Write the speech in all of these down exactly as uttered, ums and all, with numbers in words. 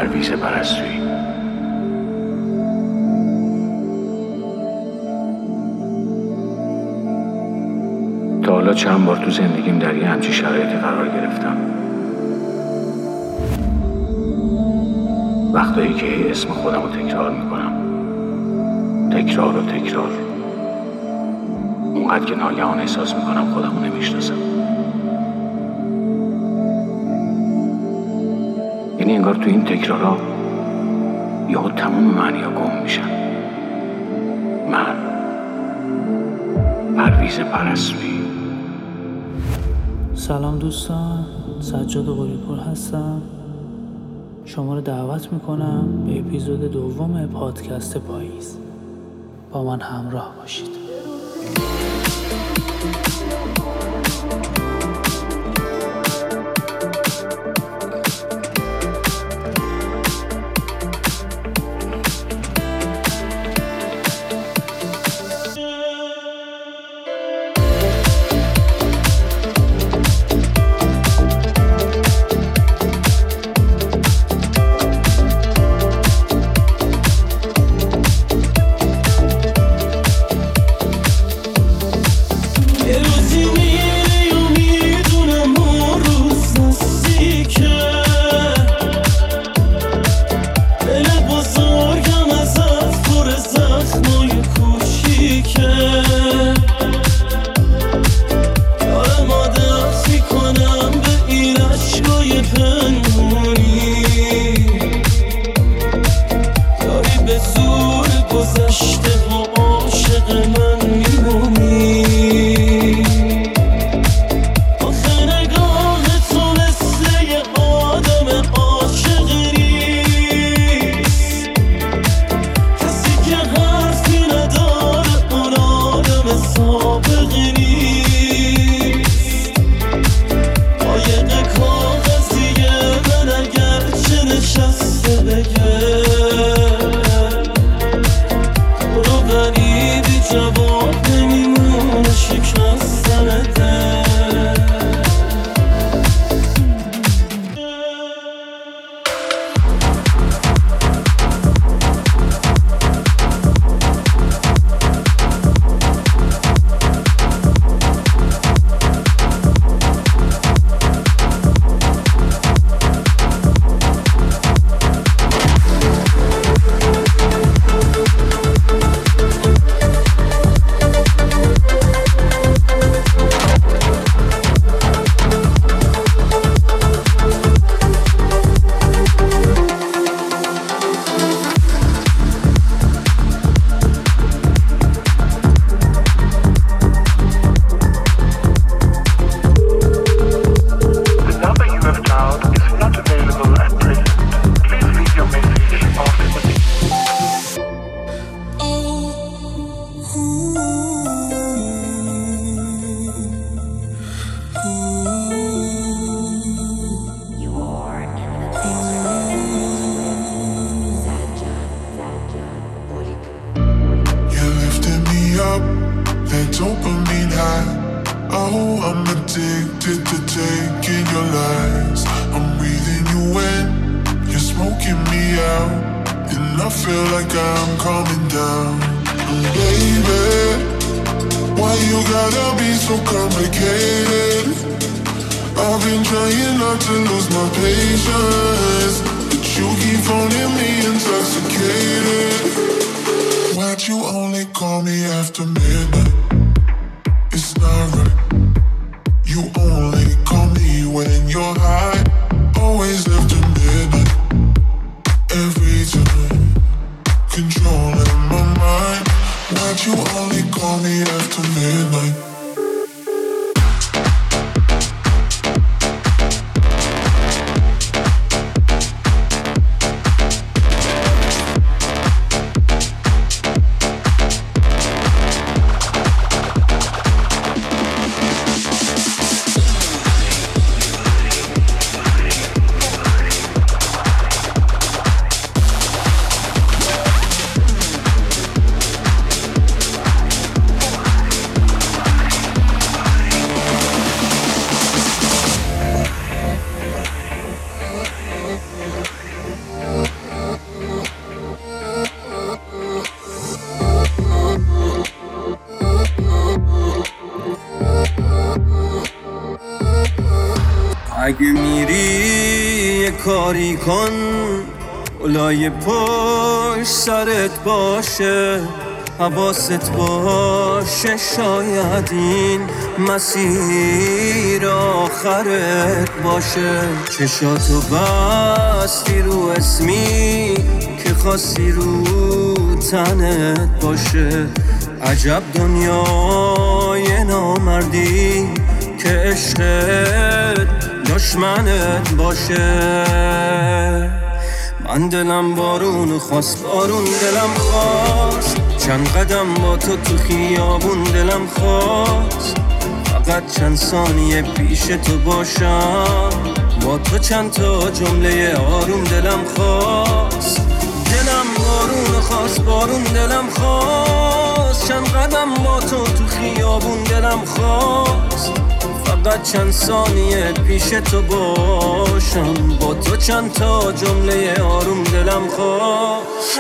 پرویز پرستویی. تا حالا چند بار تو زندگیم در یه همچین شرایطی قرار گرفتم. وقتایی که اسم خودم رو تکرار میکنم، تکرار و تکرار، اونقدر که ناگهان احساس میکنم خودم رو نمیشناسم. یعنی انگار تو این تکرارها یهو تمام معنی‌ها گم میشن. من پرویز پرستویی. سلام دوستان، سجاد قلی‌پور هستم. شما رو دعوت میکنم به اپیزود دوم پادکست پاییز. با من همراه باشید. اگه میری یه کاری کن اولای پشت سرت باشه، حواست باشه شاید این مسیر آخرت باشه. چشاتو بستی رو اسمی که خواستی رو تنت باشه. عجب دنیای نامردی که عشقت دشمنت باشه. من دلم بارون خواست، بارون دلم خواست، چند قدم با تو تو خیابون دلم خواست. فقط چند ثانیه پیش تو باشم، با تو چند تا جمله آروم دلم خواست. دلم بارون خواست، بارون دلم خواست، چند قدم با تو تو خیابون دلم خواست. فقط چند ثانیه پیش تو باشم، با تو چند تا جمله آروم دلم خواست.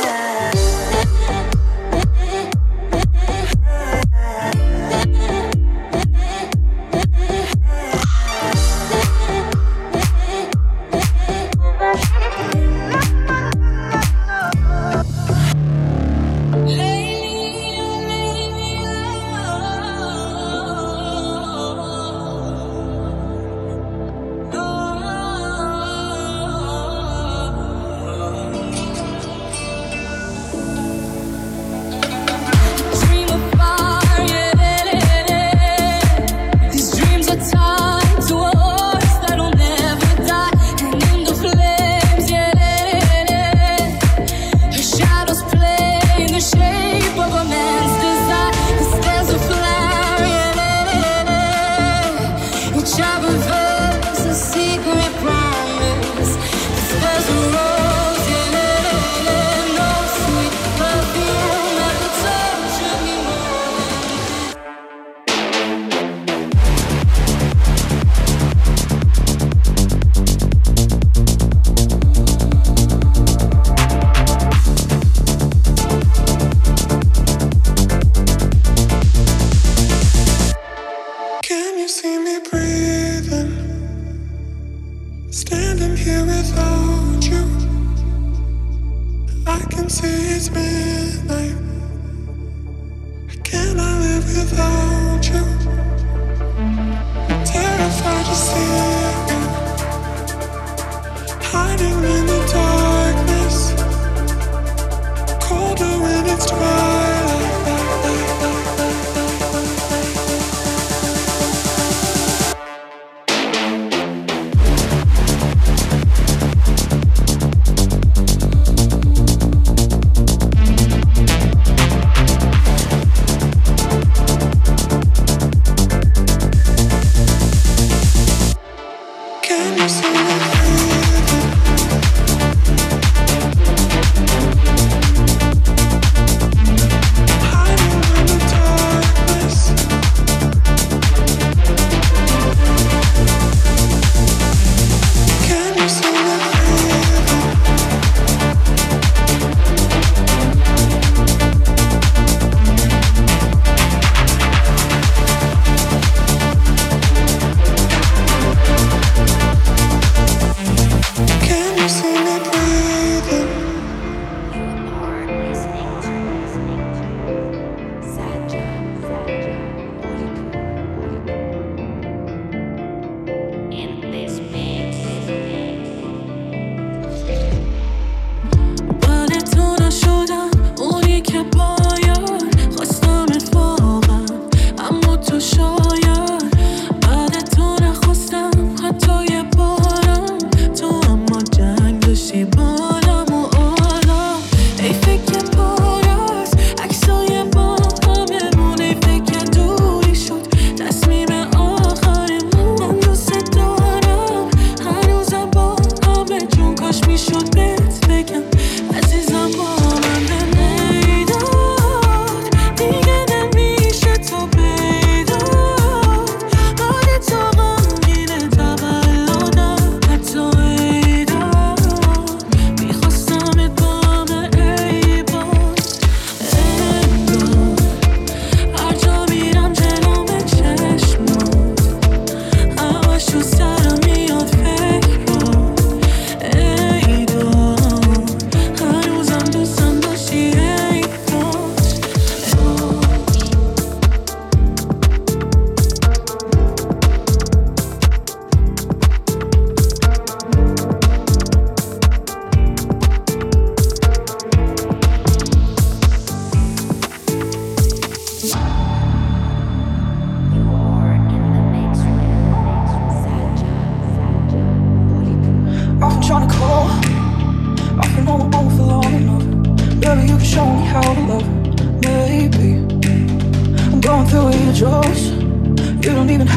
Standing here without you, I can see it's midnight. Can I live without you? I'm terrified to see you hiding in the darkness, colder when it's twilight.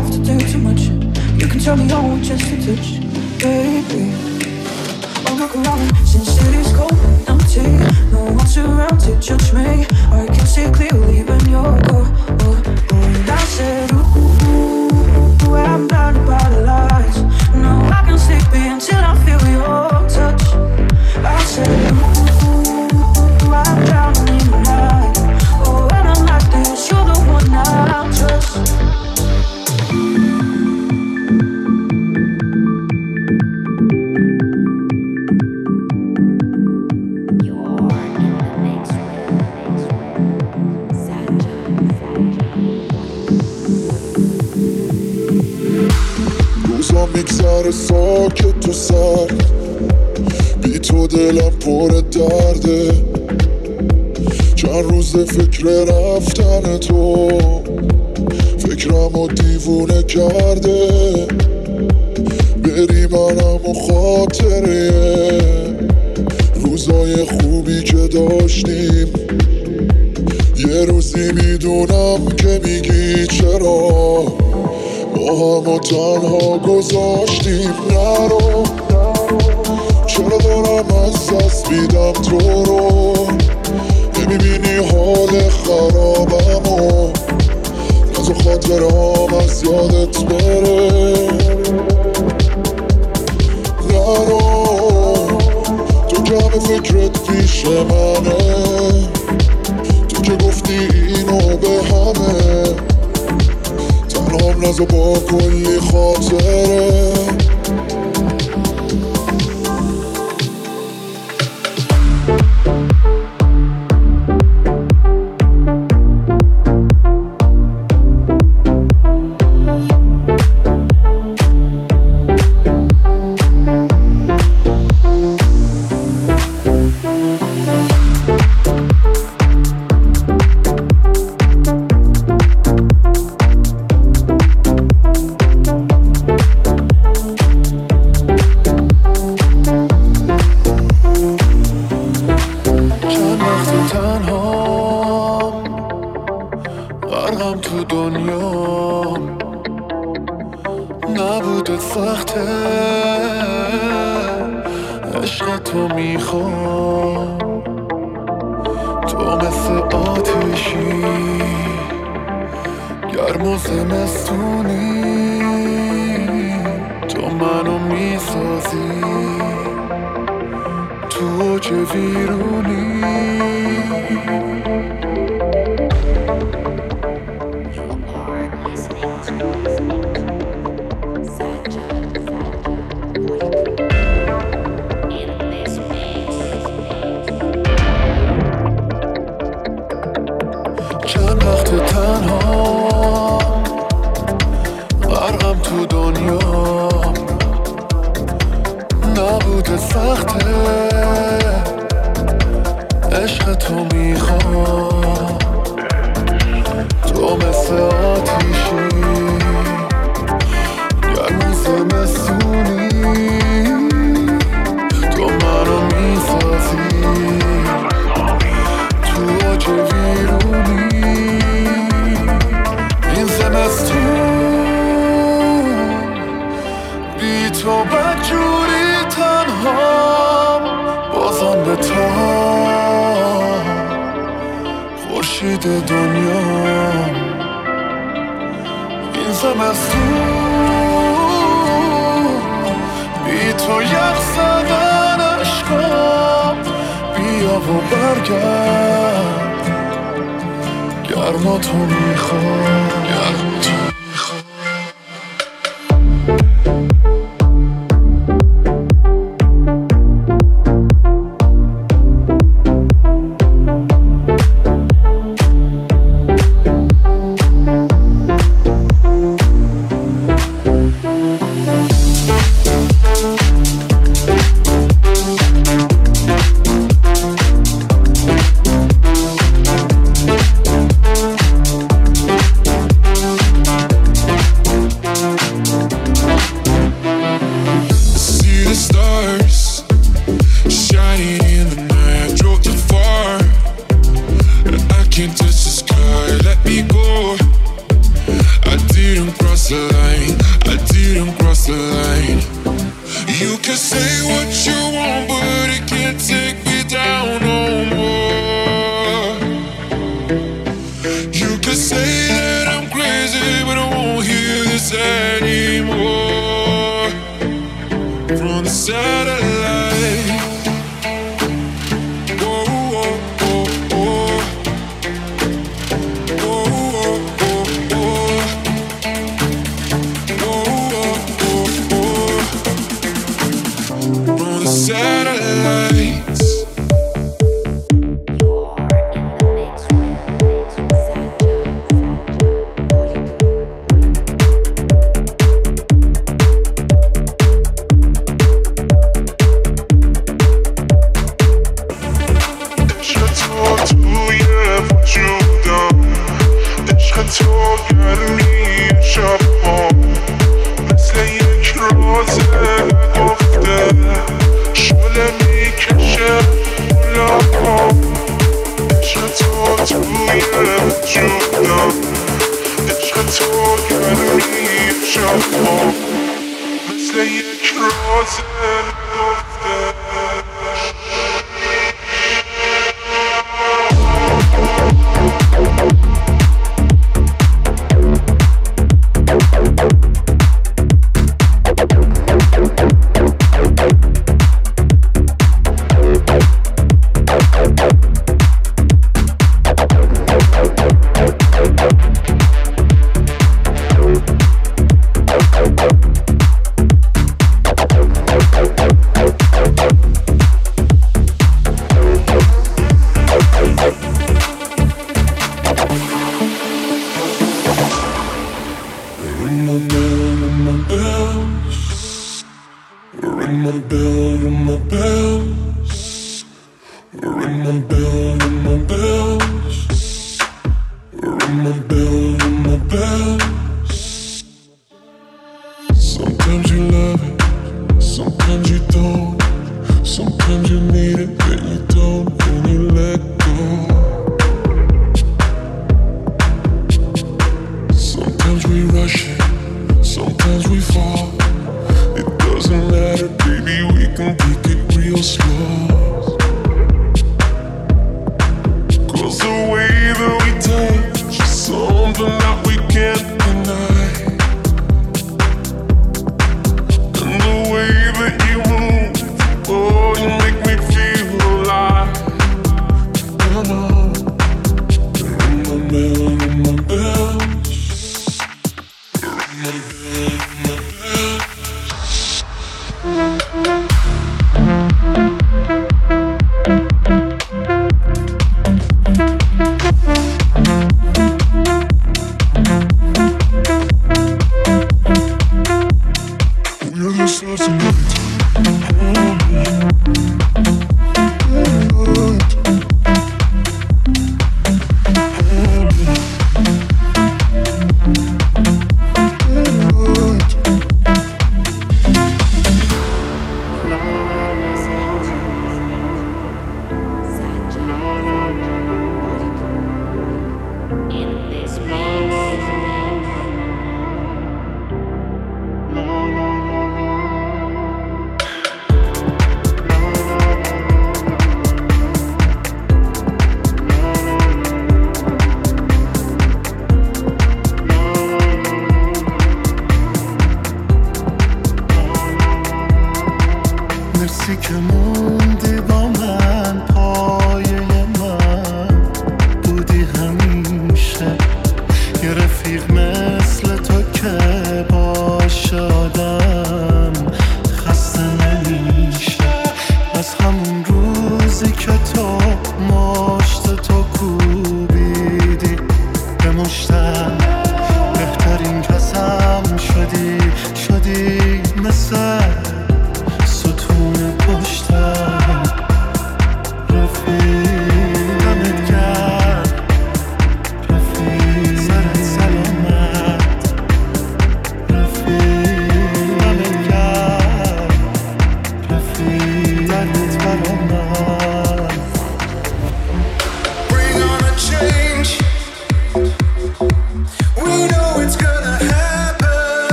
have to do too much. You can turn me on with just a touch, baby. Oh, look around, since city's cold and empty, no one's around to judge me. I can see clearly when you're gone. Oh, oh, and I said, ooh, ooh, ooh, I'm blinded by the lights. No, I can sleep until I feel your touch. I said, ooh, ooh, ooh, I'm drowning in the night. Oh, when I'm like this, you're the one I trust. میگذره ساکت و سرد، بی تو دلم پر درده. چند روز فکر رفتن تو، فکرمو دیوونه کرده. بری منم و خاطره روزای خوبی که داشتیم. یه روزی میدونم که میگی چرا با همو تنها گذاشتیم. نرو، چرا دارم از دست میدم تو رو؟ نمیبینی حال خرابمو؟ نزا خاطرام از یادت بره. نرو، تو که همه فکرت پیش منه، تو که گفتی اینو به همه. تنهام نزا با کلی خاطره. the light. You can say what you want, but it can't take me down no more. You can say that I'm crazy, but I won't hear this anymore. From the satellite. Whoa, whoa, whoa, whoa. Whoa, whoa, whoa, whoa. Whoa, whoa, whoa, whoa. From the satellites.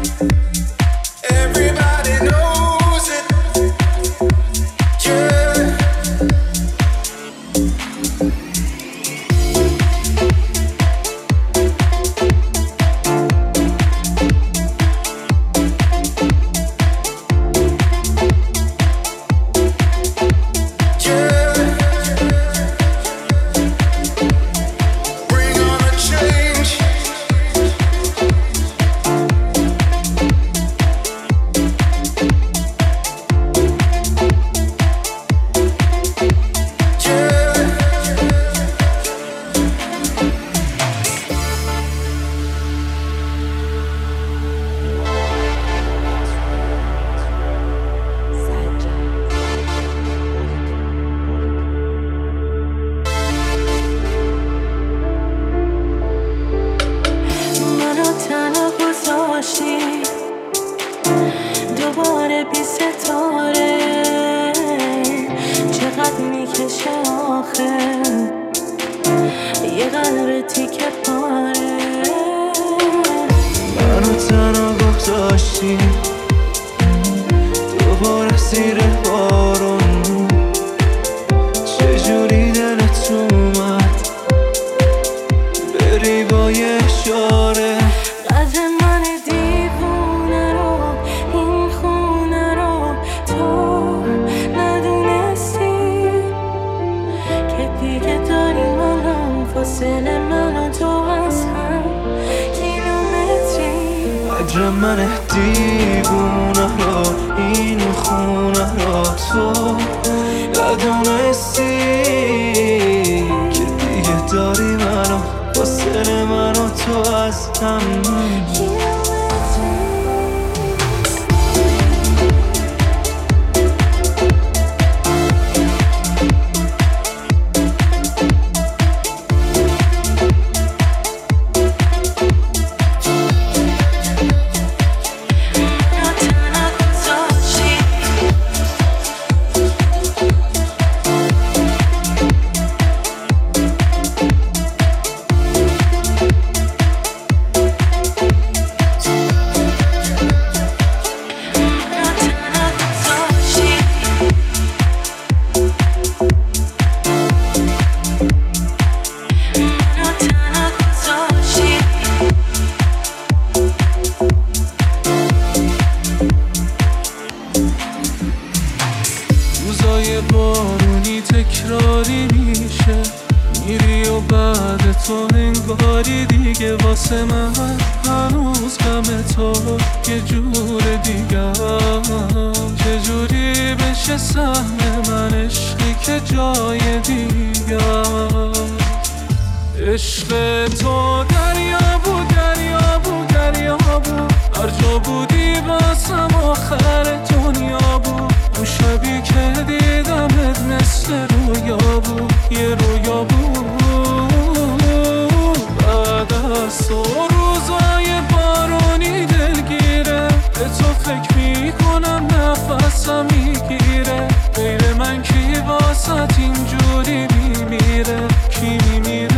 Everybody knows it. Yeah. دوباره بی ستاره چقدر میکشه آخه یه قلب تیکه پاره منو تنها گذاشتی دوباره زیر بارون چجوری دلت اومد بری با یه اشاره قدر من دیوونه رو این خونه رو تو ندونستی که دیگه داری منم فاصله من و تو از هم کیلومتری قدر من دیوونه رو این خونه رو تو ندونستی که دیگه داری منو فاصله من و تو از هم روزای بارونی تکراری میشه میری و بعد تو انگاری دیگه واسه من هنوز غم تو یه جور دیگه چجوری بشه سهم من عشقی که جای دیگه عشق تو دریا بود دریا بود دریا بود هر جا بودی واسم آخر دنیا بود اون شبی که دیدمت مثل رویا بود یه رویا بود بعد از تو روزای بارونی دلگیره به تو فکر میکنم نفسم میگیره غیر من کی واسط اینجوری میمیره کی میمیره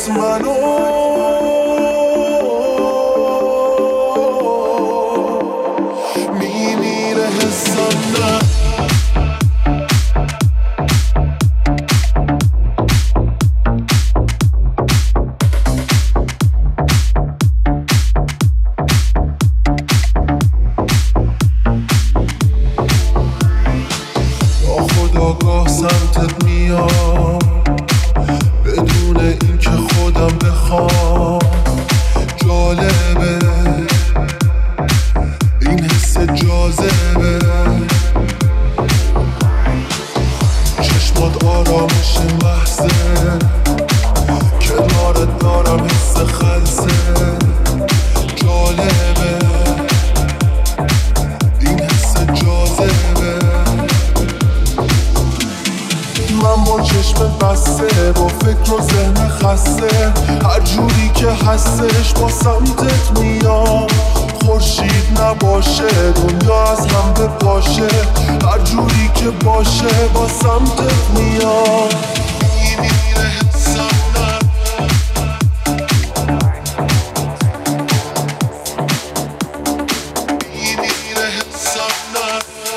بهت منو میمیره حسم نه ناخودآگاه سمتت میام بدون اینکه خودم بخوام. جالبه این حس جاذبه، چشمات آرامش محضه، کنارت دارم حس خلصه. جالبه این حس جاذبه، من با چشم بسته با فکر و ذهن خسته، هر جوری که هستش با سمتت میام. خورشید نباشه دنیا از هم بپاشه، هر جوری که باشه با سمتت میام. میمیره حسم نه میمیره حسم نه.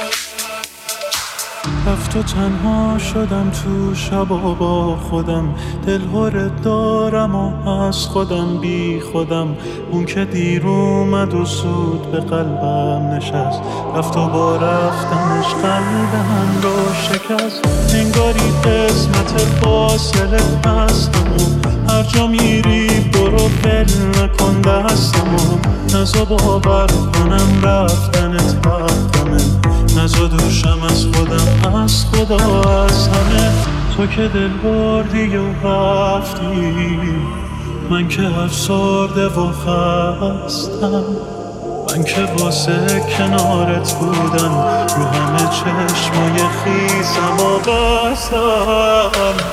رفت و تنها شدم تو شبا با خودم، دلهورت دارم و از خودم بی خودم. اون که دیر اومد و زود به قلبم نشست، رفت و با رفتنش قلبم رو شکست. انگاری قسمت فاصله هستم، هر جا میری برو ول نکن دستمو. نزا باور کنم رفتنت حقمه، نزا دوشم از خودم از خدا از همه. تو که دل بردی و رفتی، من که افسرده و خستم. من که واسه کنارت بودم رو همه چشمای خیسم و بستم.